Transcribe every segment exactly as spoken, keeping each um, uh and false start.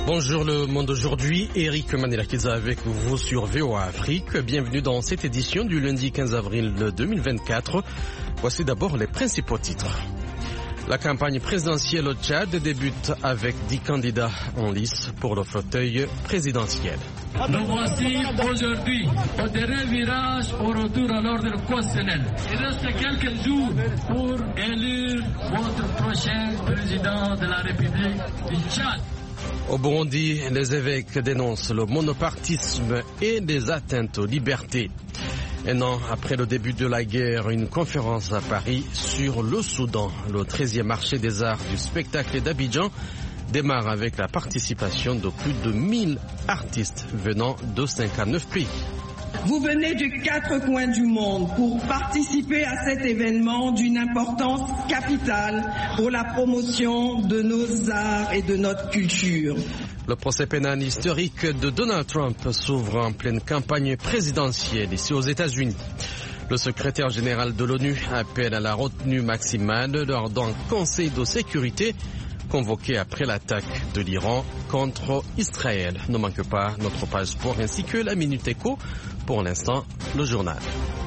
Bonjour le monde aujourd'hui, Eric Manelakiza avec vous sur V O A Afrique. Bienvenue dans cette édition du lundi quinze avril deux mille vingt-quatre. Voici d'abord les principaux titres. La campagne présidentielle au Tchad débute avec dix candidats en lice pour le fauteuil présidentiel. Nous voici aujourd'hui au dernier virage au retour à l'ordre constitutionnel. Il reste quelques jours pour élire votre prochain président de la République du Tchad. Au Burundi, les évêques dénoncent le monopartisme et des atteintes aux libertés. Un an après le début de la guerre, une conférence à Paris sur le Soudan. Le treizième marché des arts du spectacle d'Abidjan démarre avec la participation de plus de mille artistes venant de cinquante-neuf pays. Vous venez de quatre coins du monde pour participer à cet événement d'une importance capitale pour la promotion de nos arts et de notre culture. Le procès pénal historique de Donald Trump s'ouvre en pleine campagne présidentielle ici aux États-Unis. Le secrétaire général de l'ONU appelle à la retenue maximale lors d'un conseil de sécurité convoqué après l'attaque de l'Iran contre Israël. Ne manque pas notre page sport ainsi que la Minute Éco. Pour l'instant, le journal.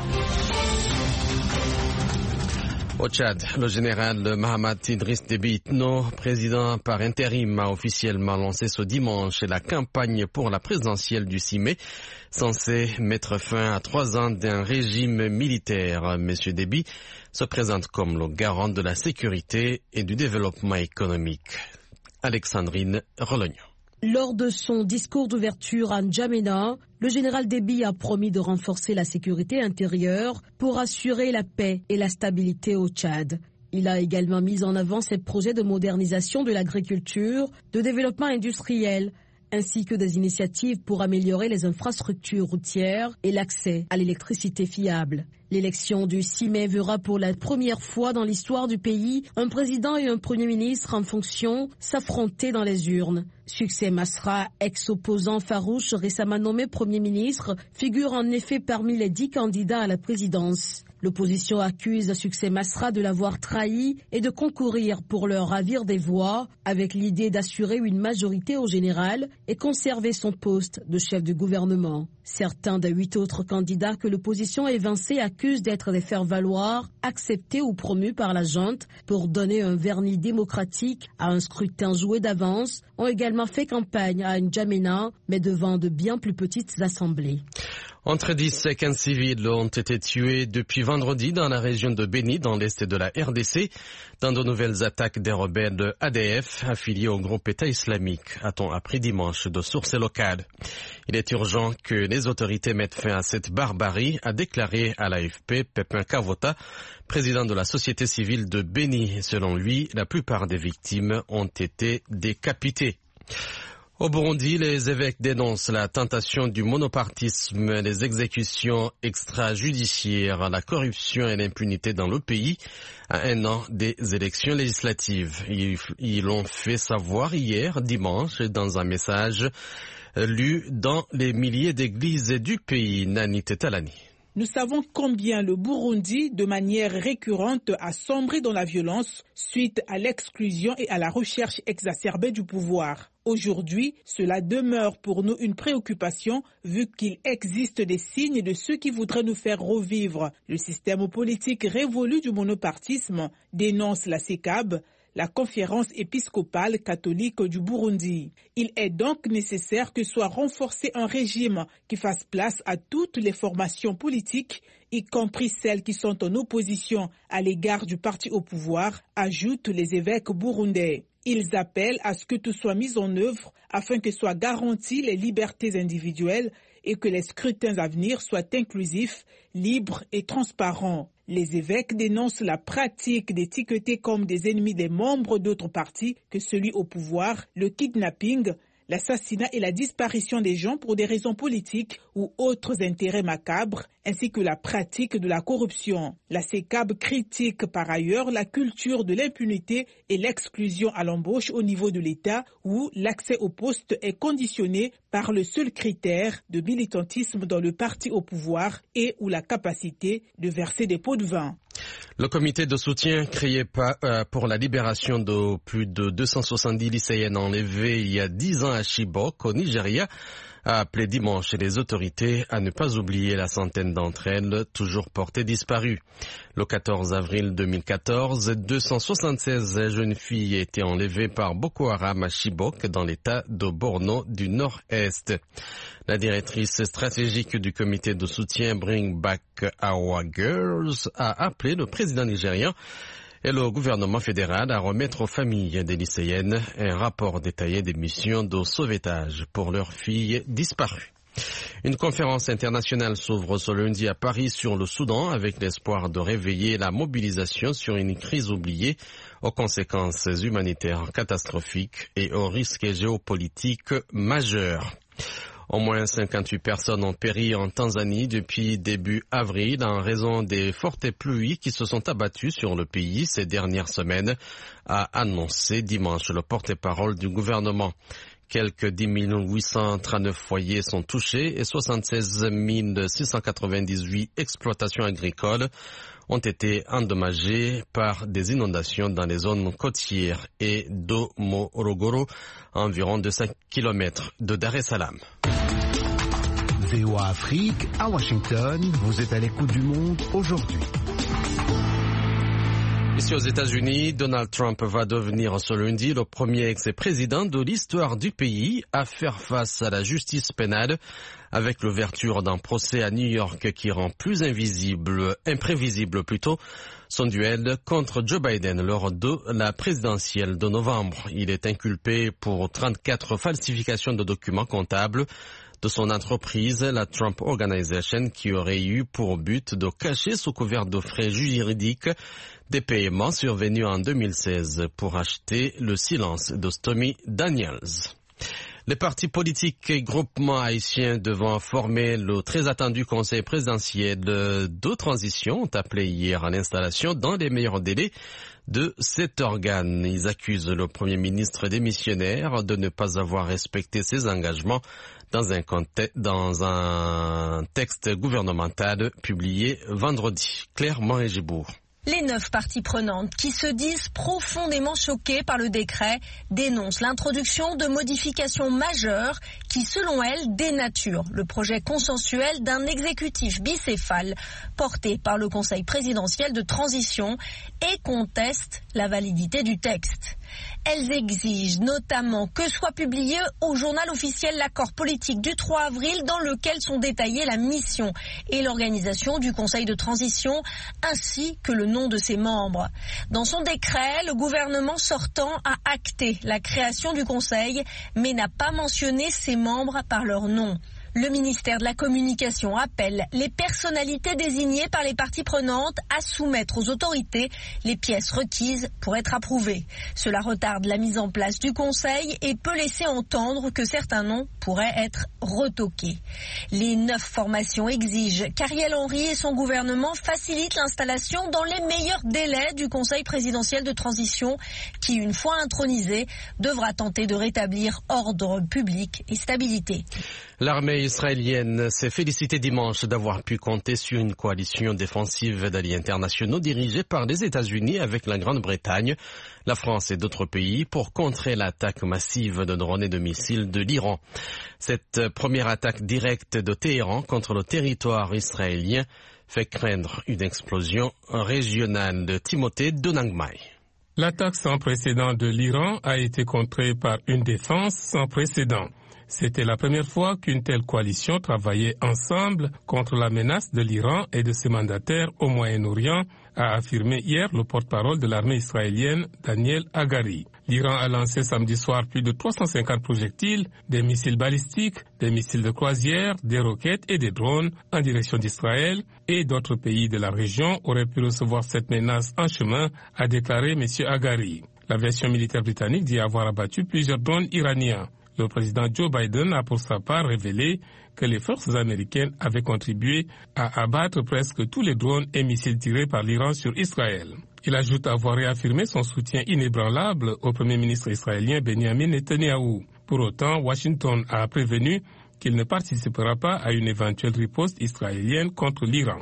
Au Tchad, le général Mahamat Idriss Déby Itno, président par intérim, a officiellement lancé ce dimanche la campagne pour la présidentielle du six mai, censée mettre fin à trois ans d'un régime militaire. Monsieur Déby se présente comme le garant de la sécurité et du développement économique. Alexandrine Rolognon. Lors de son discours d'ouverture à N'Djamena, le général Déby a promis de renforcer la sécurité intérieure pour assurer la paix et la stabilité au Tchad. Il a également mis en avant ses projets de modernisation de l'agriculture, de développement industriel, ainsi que des initiatives pour améliorer les infrastructures routières et l'accès à l'électricité fiable. L'élection du six mai verra pour la première fois dans l'histoire du pays un président et un premier ministre en fonction s'affronter dans les urnes. Succès Masra, ex-opposant farouche récemment nommé premier ministre, figure en effet parmi les dix candidats à la présidence. L'opposition accuse Succès Masra de l'avoir trahi et de concourir pour leur ravir des voix avec l'idée d'assurer une majorité au général et conserver son poste de chef du gouvernement. Certains des huit autres candidats que l'opposition évincée accuse d'être des faire-valoir, acceptés ou promus par la junte pour donner un vernis démocratique à un scrutin joué d'avance, ont également fait campagne à N'Djamena, mais devant de bien plus petites assemblées. Entre dix et quinze civils ont été tués depuis vendredi dans la région de Beni, dans l'est de la R D C, dans de nouvelles attaques des rebelles A D F affiliés au groupe État islamique, a-t-on appris dimanche de sources locales. Il est urgent que les autorités mettent fin à cette barbarie, a déclaré à l'A F P Pépin Kavota, président de la société civile de Beni. Selon lui, la plupart des victimes ont été décapitées. Au Burundi, les évêques dénoncent la tentation du monopartisme, les exécutions extrajudiciaires, la corruption et l'impunité dans le pays à un an des élections législatives. Ils, ils l'ont fait savoir hier, dimanche, dans un message lu dans les milliers d'églises du pays. Nani Tetalani. Nous savons combien le Burundi, de manière récurrente, a sombré dans la violence suite à l'exclusion et à la recherche exacerbée du pouvoir. Aujourd'hui, cela demeure pour nous une préoccupation vu qu'il existe des signes de ceux qui voudraient nous faire revivre. Le système politique révolu du monopartisme dénonce la C E C A B, la conférence épiscopale catholique du Burundi. Il est donc nécessaire que soit renforcé un régime qui fasse place à toutes les formations politiques, y compris celles qui sont en opposition à l'égard du parti au pouvoir, ajoutent les évêques burundais. Ils appellent à ce que tout soit mis en œuvre afin que soient garanties les libertés individuelles et que les scrutins à venir soient inclusifs, libres et transparents. Les évêques dénoncent la pratique d'étiqueter comme des ennemis des membres d'autres partis que celui au pouvoir, le kidnapping, l'assassinat et la disparition des gens pour des raisons politiques ou autres intérêts macabres, ainsi que la pratique de la corruption. La C E C A B critique par ailleurs la culture de l'impunité et l'exclusion à l'embauche au niveau de l'État où l'accès au poste est conditionné par le seul critère de militantisme dans le parti au pouvoir et ou la capacité de verser des pots de vin. Le comité de soutien créé pour la libération de plus de deux cent soixante-dix lycéennes enlevées il y a dix ans à Chibok, au Nigeria, a appelé dimanche les autorités à ne pas oublier la centaine d'entre elles toujours portées disparues. Le quatorze avril deux mille quatorze, deux cent soixante-seize jeunes filles étaient enlevées par Boko Haram à Chibok, dans l'état de Borno du Nord-Est. La directrice stratégique du comité de soutien Bring Back Our Girls a appelé le président nigérian et le gouvernement fédéral à remettre aux familles des lycéennes un rapport détaillé des missions de sauvetage pour leurs filles disparues. Une conférence internationale s'ouvre ce lundi à Paris sur le Soudan avec l'espoir de réveiller la mobilisation sur une crise oubliée aux conséquences humanitaires catastrophiques et aux risques géopolitiques majeurs. Au moins cinquante-huit personnes ont péri en Tanzanie depuis début avril en raison des fortes pluies qui se sont abattues sur le pays ces dernières semaines, a annoncé dimanche le porte-parole du gouvernement. Quelques dix mille huit cent trente-neuf foyers sont touchés et soixante-seize mille six cent quatre-vingt-dix-huit exploitations agricoles ont été endommagées par des inondations dans les zones côtières et d'Omorogoro, à environ deux cents kilomètres de Dar es Salaam. V O A Afrique, à Washington, vous êtes à l'écoute du monde aujourd'hui. Ici aux États-Unis, Donald Trump va devenir ce lundi le premier ex-président de l'histoire du pays à faire face à la justice pénale avec l'ouverture d'un procès à New York qui rend plus invisible, imprévisible plutôt, son duel contre Joe Biden lors de la présidentielle de novembre. Il est inculpé pour trente-quatre falsifications de documents comptables de son entreprise, la Trump Organization, qui aurait eu pour but de cacher sous couvert de frais juridiques des paiements survenus en deux mille seize pour acheter le silence de Stormy Daniels. Les partis politiques et groupements haïtiens devant former le très attendu conseil présidentiel de transition ont appelé hier à l'installation dans les meilleurs délais de cet organe. Ils accusent le Premier ministre démissionnaire de ne pas avoir respecté ses engagements dans un, contexte, dans un texte gouvernemental publié vendredi. Claire Moret-Gibourg. Les neuf parties prenantes qui se disent profondément choquées par le décret dénoncent l'introduction de modifications majeures qui, selon elles, dénaturent le projet consensuel d'un exécutif bicéphale porté par le Conseil présidentiel de transition et contestent la validité du texte. Elles exigent notamment que soit publié au journal officiel l'accord politique du trois avril dans lequel sont détaillées la mission et l'organisation du Conseil de transition ainsi que le nom de ses membres. Dans son décret, le gouvernement sortant a acté la création du Conseil mais n'a pas mentionné ses membres par leur nom. Le ministère de la Communication appelle les personnalités désignées par les parties prenantes à soumettre aux autorités les pièces requises pour être approuvées. Cela retarde la mise en place du Conseil et peut laisser entendre que certains noms pourraient être retoqués. Les neuf formations exigent qu'Ariel Henry et son gouvernement facilitent l'installation dans les meilleurs délais du Conseil présidentiel de transition qui, une fois intronisé, devra tenter de rétablir ordre public et stabilité. L'armée israélienne s'est félicitée dimanche d'avoir pu compter sur une coalition défensive d'alliés internationaux dirigée par les États-Unis avec la Grande-Bretagne, la France et d'autres pays pour contrer l'attaque massive de drones et de missiles de l'Iran. Cette première attaque directe de Téhéran contre le territoire israélien fait craindre une explosion régionale. De Timothée Donangmai. L'attaque sans précédent de l'Iran a été contrée par une défense sans précédent. C'était la première fois qu'une telle coalition travaillait ensemble contre la menace de l'Iran et de ses mandataires au Moyen-Orient, a affirmé hier le porte-parole de l'armée israélienne, Daniel Hagari. L'Iran a lancé samedi soir plus de trois cent cinquante projectiles, des missiles balistiques, des missiles de croisière, des roquettes et des drones en direction d'Israël, et d'autres pays de la région auraient pu recevoir cette menace en chemin, a déclaré M. Hagari. L'aviation militaire britannique dit avoir abattu plusieurs drones iraniens. Le président Joe Biden a pour sa part révélé que les forces américaines avaient contribué à abattre presque tous les drones et missiles tirés par l'Iran sur Israël. Il ajoute avoir réaffirmé son soutien inébranlable au premier ministre israélien Benjamin Netanyahou. Pour autant, Washington a prévenu qu'il ne participera pas à une éventuelle riposte israélienne contre l'Iran.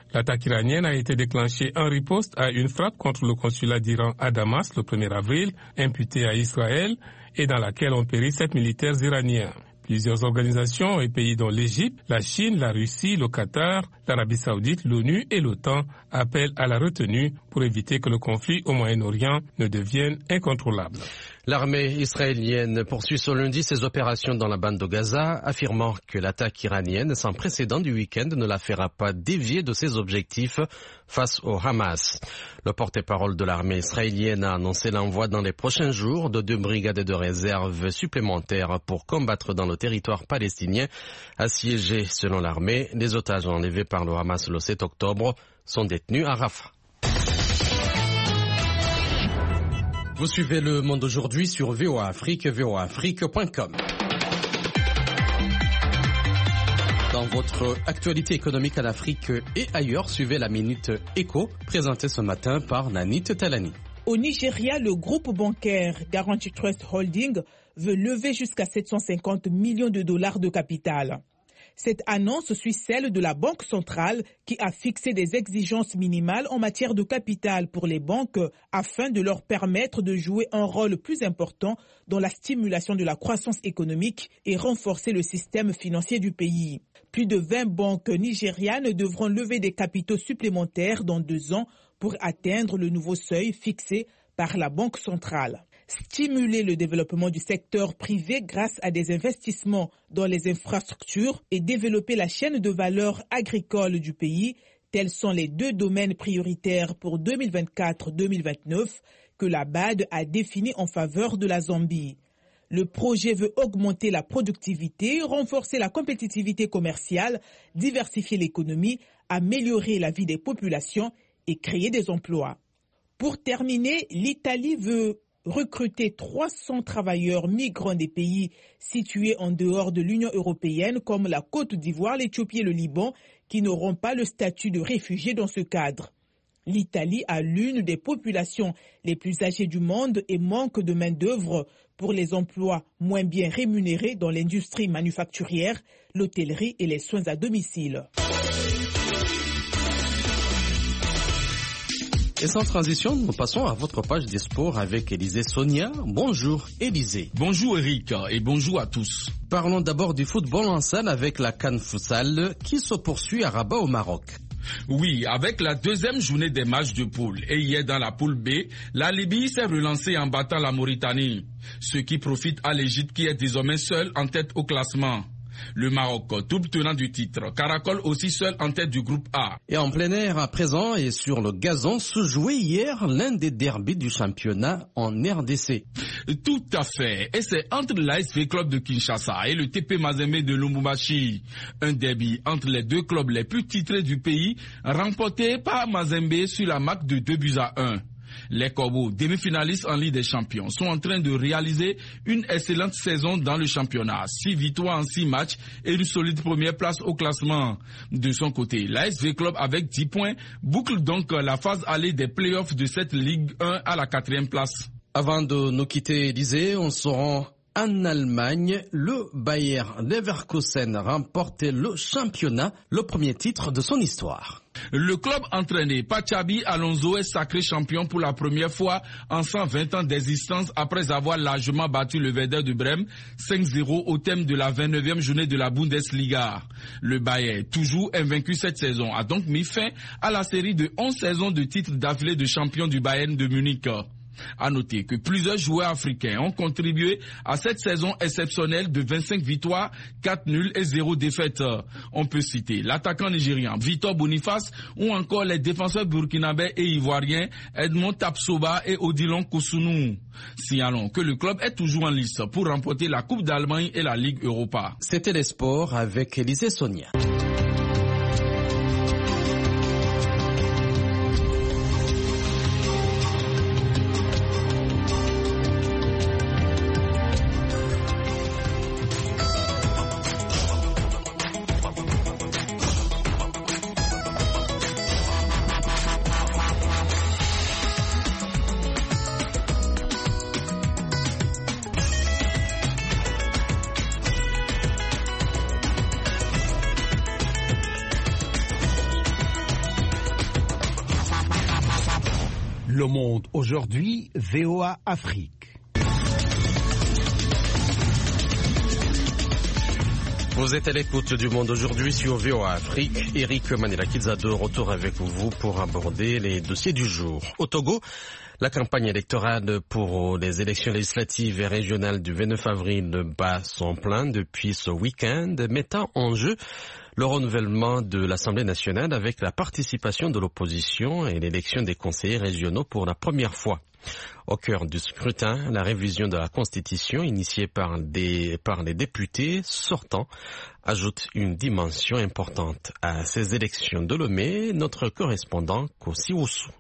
L'attaque iranienne a été déclenchée en riposte à une frappe contre le consulat d'Iran à Damas le premier avril, imputée à Israël, et dans laquelle ont péri sept militaires iraniens. Plusieurs organisations et pays dont l'Égypte, la Chine, la Russie, le Qatar, l'Arabie Saoudite, l'ONU et l'OTAN appellent à la retenue pour éviter que le conflit au Moyen-Orient ne devienne incontrôlable. L'armée israélienne poursuit ce lundi ses opérations dans la bande de Gaza, affirmant que l'attaque iranienne sans précédent du week-end ne la fera pas dévier de ses objectifs face au Hamas. Le porte-parole de l'armée israélienne a annoncé l'envoi dans les prochains jours de deux brigades de réserve supplémentaires pour combattre dans le territoire palestinien assiégé. Selon l'armée, les otages enlevés par le Hamas le sept octobre sont détenus à Rafah. Vous suivez Le Monde aujourd'hui sur V O A Afrique, v o a afrique point com. Dans votre actualité économique en Afrique et ailleurs, suivez la Minute Éco, présentée ce matin par Nanit Talani. Au Nigeria, le groupe bancaire Guaranty Trust Holding veut lever jusqu'à sept cent cinquante millions de dollars de capital. Cette annonce suit celle de la Banque centrale qui a fixé des exigences minimales en matière de capital pour les banques afin de leur permettre de jouer un rôle plus important dans la stimulation de la croissance économique et renforcer le système financier du pays. Plus de vingt banques nigérianes devront lever des capitaux supplémentaires dans deux ans pour atteindre le nouveau seuil fixé par la Banque centrale. Stimuler le développement du secteur privé grâce à des investissements dans les infrastructures et développer la chaîne de valeur agricole du pays, tels sont les deux domaines prioritaires pour deux mille vingt-quatre deux mille vingt-neuf que la B A D a définis en faveur de la Zambie. Le projet veut augmenter la productivité, renforcer la compétitivité commerciale, diversifier l'économie, améliorer la vie des populations et créer des emplois. Pour terminer, l'Italie veut recruter trois cents travailleurs migrants des pays situés en dehors de l'Union européenne comme la Côte d'Ivoire, l'Éthiopie et le Liban qui n'auront pas le statut de réfugiés dans ce cadre. L'Italie a l'une des populations les plus âgées du monde et manque de main-d'œuvre pour les emplois moins bien rémunérés dans l'industrie manufacturière, l'hôtellerie et les soins à domicile. Et sans transition, nous passons à votre page des sports avec Élisée Sonia. Bonjour Élisée. Bonjour Eric et bonjour à tous. Parlons d'abord du football en salle avec la CAN Futsal qui se poursuit à Rabat au Maroc. Oui, avec la deuxième journée des matchs de poule. Et hier dans la poule B, la Libye s'est relancée en battant la Mauritanie. Ce qui profite à l'Égypte qui est désormais seule en tête au classement. Le Maroc, double tenant du titre, caracole aussi seul en tête du groupe A. Et en plein air à présent et sur le gazon se jouait hier l'un des derbys du championnat en R D C. Tout à fait. Et c'est entre l'A S V Club de Kinshasa et le T P Mazembe de Lubumbashi. Un derby entre les deux clubs les plus titrés du pays, remporté par Mazembe sur la marque de deux buts à un. Les Corbeaux, demi-finalistes en Ligue des Champions, sont en train de réaliser une excellente saison dans le championnat. Six victoires en six matchs et une solide première place au classement. De son côté, l'A S V Club avec dix points boucle donc la phase allée des playoffs de cette Ligue un à la quatrième place. Avant de nous quitter, Élisée, on se rend en Allemagne. Le Bayer Leverkusen remportait le championnat, le premier titre de son histoire. Le club entraîné par Xabi Alonso est sacré champion pour la première fois en cent vingt ans d'existence après avoir largement battu le Werder de Brême cinq zéro au thème de la vingt-neuvième journée de la Bundesliga. Le Bayern, toujours invaincu cette saison, a donc mis fin à la série de onze saisons de titres d'affilée de champion du Bayern de Munich. À noter que plusieurs joueurs africains ont contribué à cette saison exceptionnelle de vingt-cinq victoires, quatre nuls et zéro défaite. On peut citer l'attaquant nigérian Victor Boniface ou encore les défenseurs burkinabés et ivoiriens Edmond Tapsoba et Odilon Koussounou. Signalons que le club est toujours en lice pour remporter la Coupe d'Allemagne et la Ligue Europa. C'était les sports avec Élisée Sonia. Le Monde aujourd'hui, V O A Afrique. Vous êtes à l'écoute du Monde aujourd'hui sur V O A Afrique. Eric Manila-Kidza de retour avec vous pour aborder les dossiers du jour. Au Togo, la campagne électorale pour les élections législatives et régionales du vingt-neuf avril bat son plein depuis ce week-end, mettant en jeu le renouvellement de l'Assemblée nationale avec la participation de l'opposition et l'élection des conseillers régionaux pour la première fois. Au cœur du scrutin, la révision de la Constitution initiée par, des, par les députés sortants ajoute une dimension importante à ces élections. De Lomé, notre correspondant Kossi Oussou.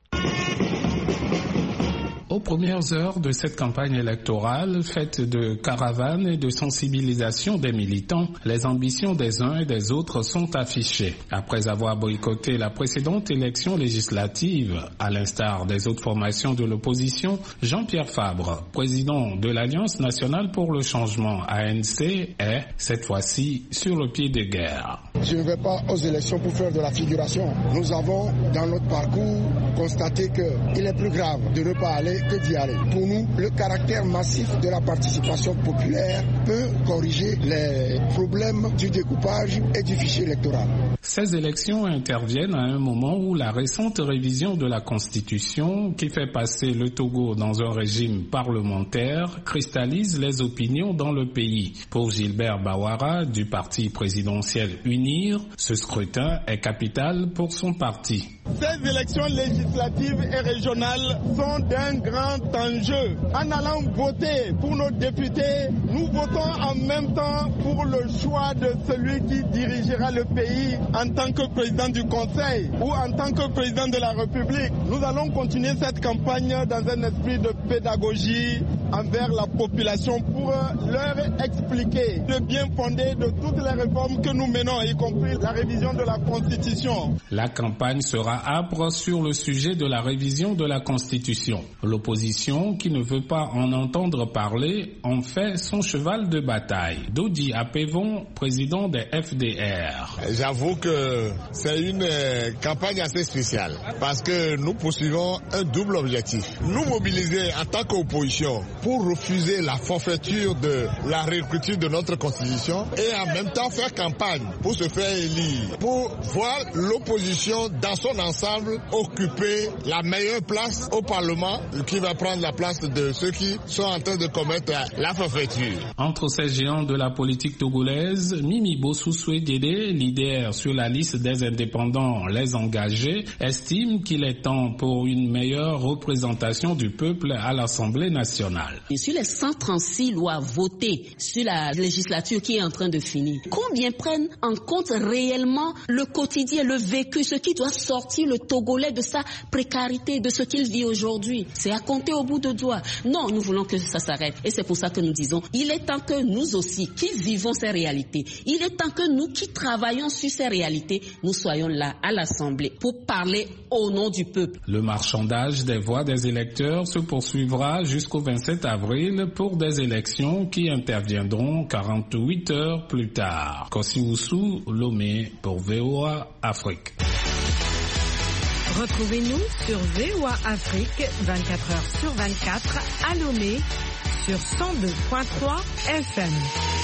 Aux premières heures de cette campagne électorale, faite de caravanes et de sensibilisation des militants, les ambitions des uns et des autres sont affichées. Après avoir boycotté la précédente élection législative, à l'instar des autres formations de l'opposition, Jean-Pierre Fabre, président de l'Alliance nationale pour le changement A N C, est, cette fois-ci, sur le pied de guerre. Je ne vais pas aux élections pour faire de la figuration. Nous avons, dans notre parcours, constaté qu'il est plus grave de ne pas aller que d'y aller. Pour nous, le caractère massif de la participation populaire peut corriger les problèmes du découpage et du fichier électoral. Ces élections interviennent à un moment où la récente révision de la Constitution, qui fait passer le Togo dans un régime parlementaire, cristallise les opinions dans le pays. Pour Gilbert Bawara, du parti présidentiel UNIR, ce scrutin est capital pour son parti. Ces élections législatives et régionales sont d'un grand enjeu. En allant voter pour nos députés, nous votons en même temps pour le choix de celui qui dirigera le pays en tant que président du Conseil ou en tant que président de la République. Nous allons continuer cette campagne dans un esprit de pédagogie envers la population pour leur expliquer le bien fondé de toutes les réformes que nous menons, y compris la révision de la Constitution. La campagne sera âpre sur le sujet de la révision de la Constitution. L'opposition, qui ne veut pas en entendre parler, en fait son cheval de bataille. Dodi Apevon, président des F D R. J'avoue que c'est une campagne assez spéciale parce que nous poursuivons un double objectif. Nous mobiliser en tant qu'opposition pour refuser la forfaiture de la réécriture de notre Constitution et en même temps faire campagne pour se faire élire, pour voir l'opposition dans son ensemble occuper la meilleure place au Parlement qui va prendre la place de ceux qui sont en train de commettre la forfaiture. Entre ces géants de la politique togolaise, Mimi Bossoussoué Dédé, leader sur la liste des indépendants Les Engagés, estime qu'il est temps pour une meilleure représentation du peuple à l'Assemblée nationale. Et sur les cent trente-six lois votées sur la législature qui est en train de finir, combien prennent en compte réellement le quotidien, le vécu, ce qui doit sortir le Togolais de sa précarité, de ce qu'il vit aujourd'hui? C'est à compter au bout de doigts. Non, nous voulons que ça s'arrête. Et c'est pour ça que nous disons, il est temps que nous aussi, qui vivons ces réalités, il est temps que nous qui travaillons sur ces réalités, nous soyons là à l'Assemblée pour parler au nom du peuple. Le marchandage des voix des électeurs se poursuivra jusqu'au vingt-sept avril pour des élections qui interviendront quarante-huit heures plus tard. Kossi Oussou, Lomé pour V O A Afrique. Retrouvez-nous sur V O A Afrique vingt-quatre heures sur vingt-quatre à Lomé sur cent deux virgule trois F M.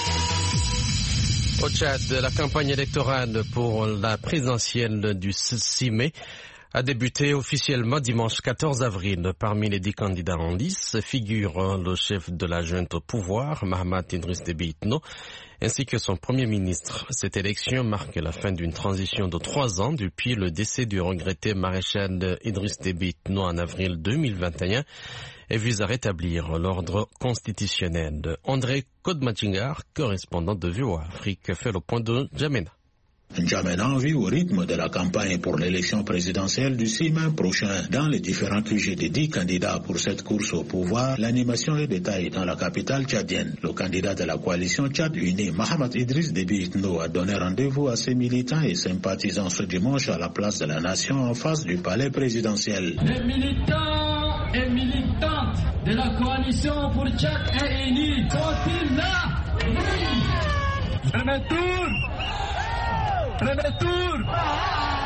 Au Tchad, la campagne électorale pour la présidentielle du six mai a débuté officiellement dimanche quatorze avril. Parmi les dix candidats en lice figurent le chef de la junte au pouvoir, Mahamat Idriss Déby Itno, ainsi que son premier ministre. Cette élection marque la fin d'une transition de trois ans depuis le décès du regretté maréchal Idriss Déby Itno en avril deux mille vingt et un et vise à rétablir l'ordre constitutionnel. André Kodmachingar, correspondant de V O A Afrique, fait le point de N'Djamena. N'Djamena vit au rythme de la campagne pour l'élection présidentielle du six mai prochain. Dans les différents Q G des dix candidats pour cette course au pouvoir, l'animation est détaillée dans la capitale tchadienne. Le candidat de la coalition Tchad Uni, Mahamat Idriss Déby Itno, a donné rendez-vous à ses militants et sympathisants ce dimanche à la place de la Nation en face du palais présidentiel. Les militants et militantes de la coalition pour Tchad et Uni sont-ils là? Premier tour! Premier tour!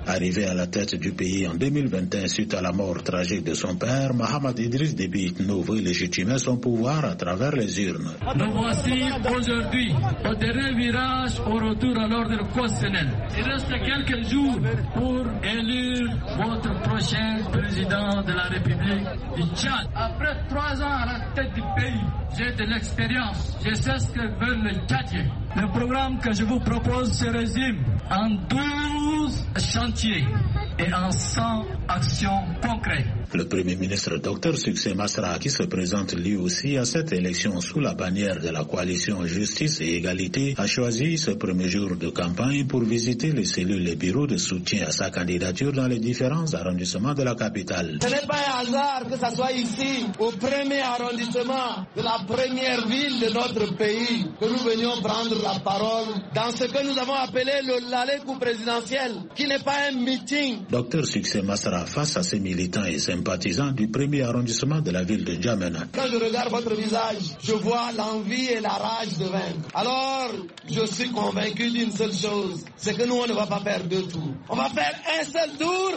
Arrivé à la tête du pays en deux mille vingt et un suite à la mort tragique de son père, Mahamat Idriss Déby Itno veut légitimer son pouvoir à travers les urnes. Nous voici aujourd'hui au dernier virage au retour à l'ordre constitutionnel. Il reste quelques jours pour élire votre prochain président de la République du Tchad. Après trois ans à la tête du pays, j'ai de l'expérience. Je sais ce que veulent les Tchadiens. Le programme que je vous propose se résume en douze chantiers et en cent actions concrètes. Le Premier ministre Dr Succès Masra, qui se présente lui aussi à cette élection sous la bannière de la coalition Justice et Égalité, a choisi ce premier jour de campagne pour visiter les cellules et bureaux de soutien à sa candidature dans les différents arrondissements de la capitale. Ce n'est pas un hasard que ça soit ici, au premier arrondissement de la première ville de notre pays, que nous venions prendre la parole dans ce que nous avons appelé le l'Alékou présidentiel, qui n'est pas un meeting. Dr Succès Masra face à ses militants et sympathisants du premier arrondissement de la ville de N'Djamena. Quand je regarde votre visage, je vois l'envie et la rage de vaincre. Alors, je suis convaincu d'une seule chose, c'est que nous, on ne va pas faire deux tours. On va faire un seul tour,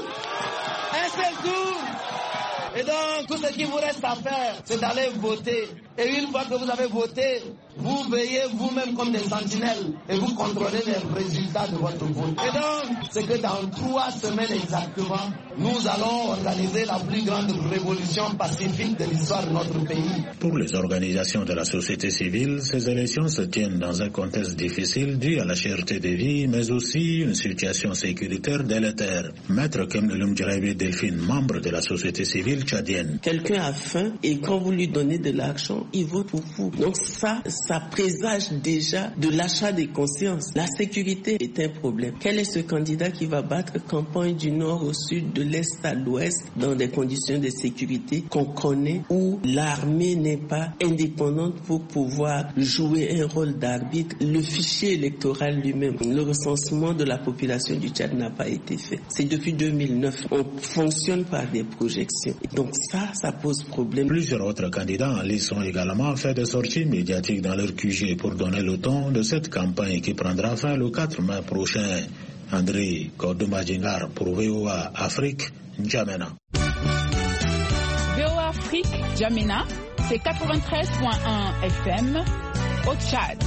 un seul tour. Et donc, tout ce qu'il vous reste à faire, c'est d'aller voter. Et une fois que vous avez voté, vous veillez vous-même comme des sentinelles et vous contrôlez les résultats de votre vote. Et donc, c'est que dans trois semaines exactement, nous allons organiser la plus grande révolution pacifique de l'histoire de notre pays. Pour les organisations de la société civile, ces élections se tiennent dans un contexte difficile dû à la cherté des vies, mais aussi une situation sécuritaire délétère. Maître Kemnelum Djarabi Delphine, membre de la société civile tchadienne. Quelqu'un a faim et quand vous lui donnez de l'argent, il vote pour vous. Donc ça, ça présage déjà de l'achat des consciences. La sécurité est un problème. Quel est ce candidat qui va battre campagne du nord au sud, de l'est à l'ouest, dans des conditions de sécurité qu'on connaît, où l'armée n'est pas indépendante pour pouvoir jouer un rôle d'arbitre? Le fichier électoral lui-même, le recensement de la population du Tchad n'a pas été fait. C'est depuis deux mille neuf. On fonctionne par des projections. Donc ça, ça pose problème. Plusieurs autres candidats en lice ont également fait des sorties médiatiques dans leur Q G pour donner le ton de cette campagne qui prendra fin le quatre mai prochain. André Kodomadjingar pour V O A Afrique, N'Djamena. V O A Afrique, N'Djamena, c'est quatre-vingt-treize virgule un F M au Tchad.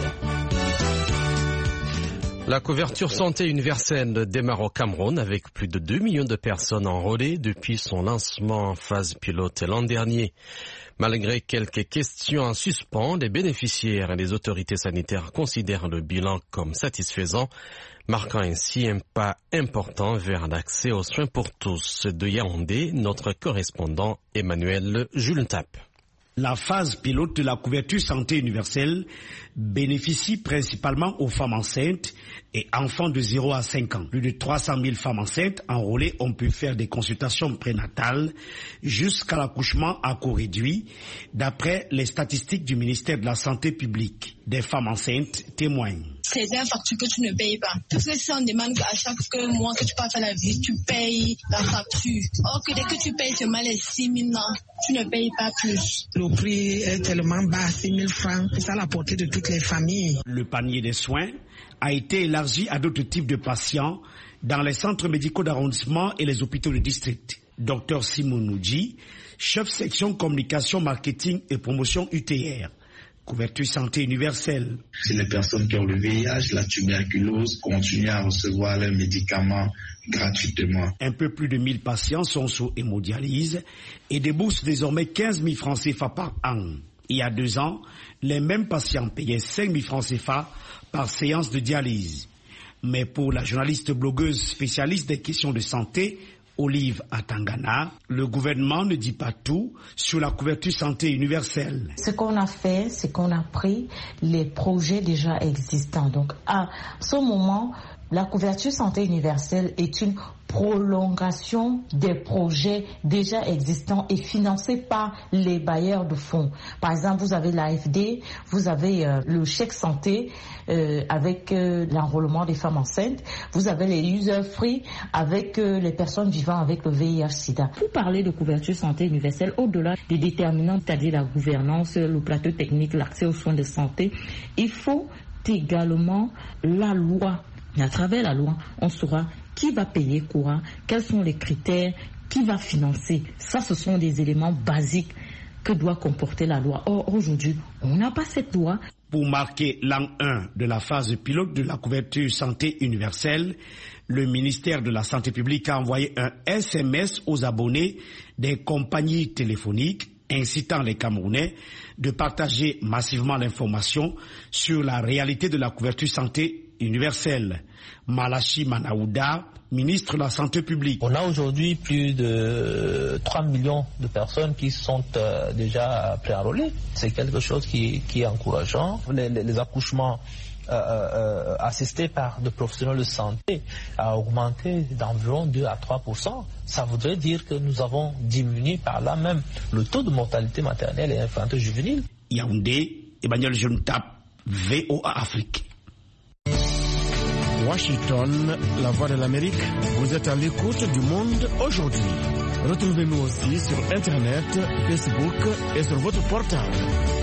La couverture santé universelle démarre au Cameroun avec plus de deux millions de personnes enrôlées depuis son lancement en phase pilote l'an dernier. Malgré quelques questions en suspens, les bénéficiaires et les autorités sanitaires considèrent le bilan comme satisfaisant, marquant ainsi un pas important vers l'accès aux soins pour tous. De Yaoundé, notre correspondant Emmanuel Julentap. La phase pilote de la couverture santé universelle bénéficie principalement aux femmes enceintes et enfants de zéro à cinq ans. Plus de trois cent mille femmes enceintes enrôlées ont pu faire des consultations prénatales jusqu'à l'accouchement à coût réduit, d'après les statistiques du ministère de la Santé publique. Des femmes enceintes témoignent. C'est un facture que tu ne payes pas. Parce que si on demande à chaque mois que tu peux faire la visite, tu payes la facture. Or que dès que tu payes seulement les six mille ans, tu ne payes pas plus. Le prix est tellement bas, six mille francs. C'est à la portée de toutes les familles. Le panier des soins a été élargi à d'autres types de patients dans les centres médicaux d'arrondissement et les hôpitaux de district. Docteur Simon Noudji, chef section communication, marketing et promotion U T R. Couverture santé universelle. Si les personnes qui ont le V I H, la tuberculose, continuent à recevoir leurs médicaments gratuitement. Un peu plus de mille patients sont sous hémodialyse et déboursent désormais quinze mille francs C F A par an. Il y a deux ans, les mêmes patients payaient cinq mille francs C F A par séance de dialyse. Mais pour la journaliste blogueuse spécialiste des questions de santé, Olive Atangana, le gouvernement ne dit pas tout sur la couverture santé universelle. Ce qu'on a fait, c'est qu'on a pris les projets déjà existants. Donc à ce moment, la couverture santé universelle est une prolongation des projets déjà existants et financés par les bailleurs de fonds. Par exemple, vous avez l'A F D, vous avez euh, le chèque santé euh, avec euh, l'enrôlement des femmes enceintes, vous avez les user free avec euh, les personnes vivant avec le V I H sida. Pour parler de couverture santé universelle, au-delà des déterminants, c'est-à-dire la gouvernance, le plateau technique, l'accès aux soins de santé, il faut également la loi. Et à travers la loi, on saura qui va payer quoi, quels sont les critères, qui va financer. Ça, ce sont des éléments basiques que doit comporter la loi. Or, aujourd'hui, on n'a pas cette loi. Pour marquer l'an un de la phase pilote de la couverture santé universelle, le ministère de la Santé publique a envoyé un S M S aux abonnés des compagnies téléphoniques incitant les Camerounais de partager massivement l'information sur la réalité de la couverture santé universelle. Malachi Manaouda, ministre de la Santé publique. On a aujourd'hui plus de trois millions de personnes qui sont euh, déjà préenrôlées. C'est quelque chose qui, qui est encourageant. Les, les, les accouchements euh, euh, assistés par des professionnels de santé a augmenté d'environ deux à trois pour cent. Ça voudrait dire que nous avons diminué par là même le taux de mortalité maternelle et infantile juvénile. Yaoundé, Emmanuel Jeune-Tap, V O A Afrique. Washington, la voix de l'Amérique, vous êtes à l'écoute du monde aujourd'hui. Retrouvez-nous aussi sur Internet, Facebook et sur votre portable.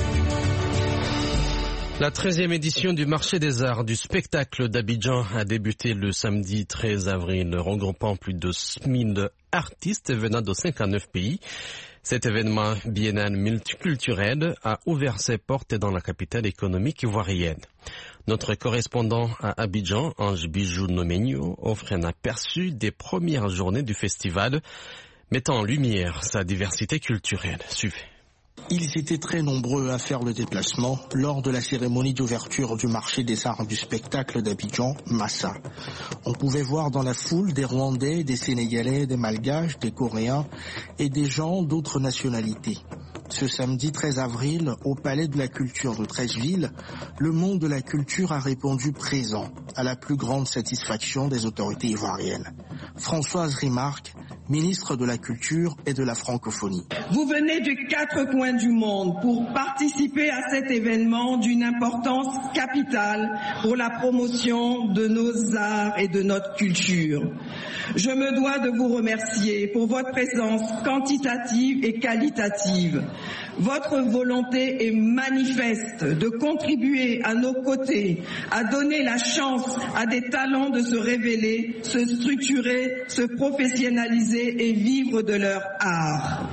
La treizième édition du marché des arts du spectacle d'Abidjan a débuté le samedi treize avril, regroupant plus de mille artistes venant de cinquante-neuf pays. Cet événement biennal multiculturel a ouvert ses portes dans la capitale économique ivoirienne. Notre correspondant à Abidjan, Ange Bijou Nomenio, offre un aperçu des premières journées du festival, mettant en lumière sa diversité culturelle. Suivez. Ils étaient très nombreux à faire le déplacement lors de la cérémonie d'ouverture du marché des arts du spectacle d'Abidjan, Massa. On pouvait voir dans la foule des Rwandais, des Sénégalais, des Malgaches, des Coréens et des gens d'autres nationalités. Ce samedi treize avril, au Palais de la Culture de Treichville, le monde de la culture a répondu présent, à la plus grande satisfaction des autorités ivoiriennes. Françoise Rimarque, ministre de la Culture et de la Francophonie. Vous venez de quatre coins du monde pour participer à cet événement d'une importance capitale pour la promotion de nos arts et de notre culture. Je me dois de vous remercier pour votre présence quantitative et qualitative. Votre volonté est manifeste de contribuer à nos côtés, à donner la chance à des talents de se révéler, se structurer, se professionnaliser et vivre de leur art.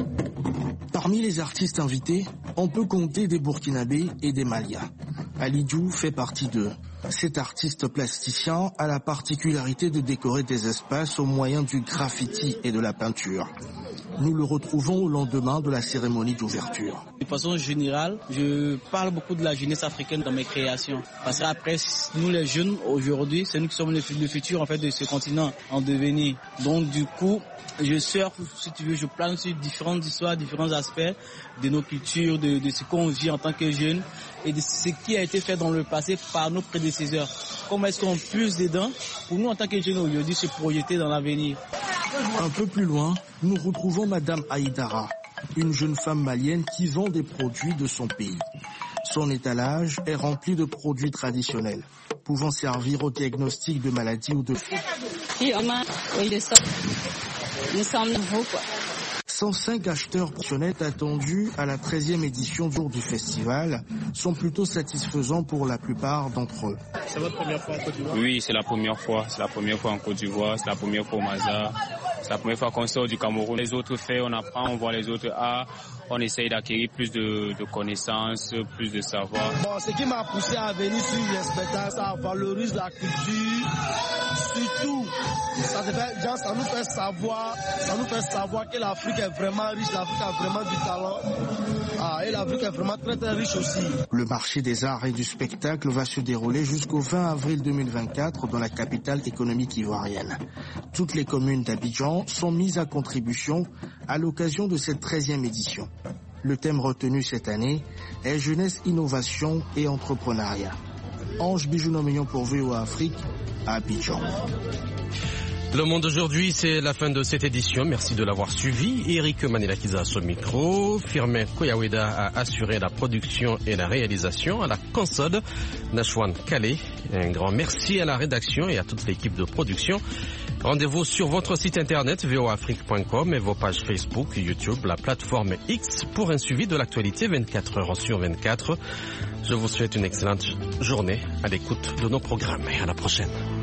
Parmi les artistes invités, on peut compter des Burkinabés et des Maliens. Ali Diouf fait partie d'eux. Cet artiste plasticien a la particularité de décorer des espaces au moyen du graffiti et de la peinture. Nous le retrouvons au lendemain de la cérémonie d'ouverture. De façon générale, je parle beaucoup de la jeunesse africaine dans mes créations. Parce qu'après, nous les jeunes, aujourd'hui, c'est nous qui sommes le futur en fait, de ce continent en devenir. Donc du coup, je surfe, si tu veux, je plane sur différentes histoires, différents aspects de nos cultures, de, de ce qu'on vit en tant que jeunes et de ce qui a été fait dans le passé par nos prédécesseurs. Comment est-ce qu'on puise dedans pour nous en tant que jeunes aujourd'hui se projeter dans l'avenir. Un peu plus loin, nous retrouvons Madame Aïdara, une jeune femme malienne qui vend des produits de son pays. Son étalage est rempli de produits traditionnels, pouvant servir au diagnostic de maladies ou de... cent cinq acheteurs passionnés attendus à la treizième édition du jour du festival sont plutôt satisfaisants pour la plupart d'entre eux. C'est votre première fois en Côte d'Ivoire? Oui, c'est la première fois. C'est la première fois en Côte d'Ivoire, c'est la première fois au Maza. C'est la première fois qu'on sort du Cameroun. Les autres faits, on apprend, on voit les autres arts, on essaye d'acquérir plus de, de connaissances, plus de savoir. Bon, ce qui m'a poussé à venir suivre les spectacles, ça valorise la culture, surtout, ça, fait, genre, ça nous fait savoir, ça nous fait savoir que l'Afrique est vraiment riche, l'Afrique a vraiment du talent, ah, et l'Afrique est vraiment très très riche aussi. Le marché des arts et du spectacle va se dérouler jusqu'au vingt avril deux mille vingt-quatre dans la capitale économique ivoirienne. Toutes les communes d'Abidjan sont mises à contribution à l'occasion de cette treizième édition. Le thème retenu cette année est jeunesse, innovation et entrepreneuriat. Ange Bijou-Nomignon pour V O A Afrique à Abidjan. Le Monde aujourd'hui, c'est la fin de cette édition. Merci de l'avoir suivi. Eric Manilakiza à ce micro. Firmin Koyaweda a assuré la production et la réalisation. À la console, Nashwan Kale. Un grand merci à la rédaction et à toute l'équipe de production. Rendez-vous sur votre site internet v o afrique point com et vos pages Facebook, YouTube, la plateforme X pour un suivi de l'actualité vingt-quatre heures sur vingt-quatre. Je vous souhaite une excellente journée à l'écoute de nos programmes et à la prochaine.